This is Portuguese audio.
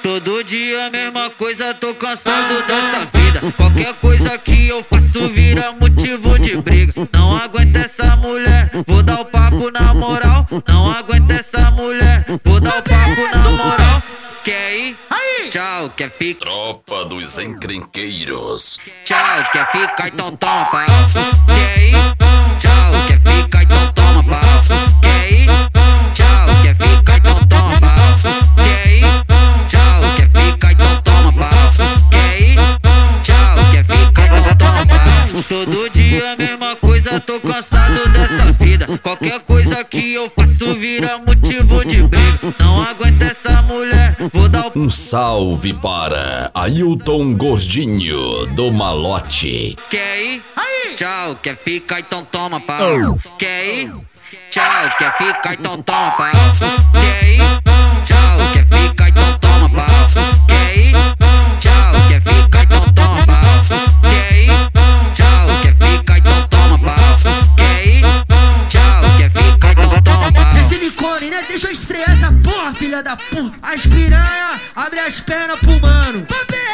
Todo dia a mesma coisa, tô cansado dessa vida. Qualquer coisa que eu faço vira motivo de briga. Não aguento essa mulher, vou dar o papo na moral. Não aguento essa mulher, vou dar o papo na moral. Quer ir? Tchau, quer ficar? Tropa dos encrenqueiros. Tchau, quer ficar? Então toma pau. Quer ir? Tchau, quer ficar? Então toma pau. Quer ir? Tchau, quer ficar? Então toma pau. Quer ir? Tchau, quer ficar? Então toma pau. Quer ir? Tchau, quer ficar? Então toma pau. Todo dia a mesma coisa, tô cansado dessa vida. Qualquer coisa que eu faço vira motivo de briga. Não aguento essa mulher, vou dar o... Um salve para Ailton Gordinho do Malote. Quer ir? Tchau, quer ficar? Então toma pau. Quer ir? Tchau, quer ficar? Então toma pau. Quer ir? Tchau, quer ficar? Então toma pau. Quer ir? Tchau, quer ficar? Então toma pau. Quer ir? Tchau, quer ficar? Então toma pau. Quer ir? Tchau, quer ficar? Então toma pau. Cê silicone, né? Deixa eu estrear essa porra, filha da puta. As piranha, abre as pernas pro mano.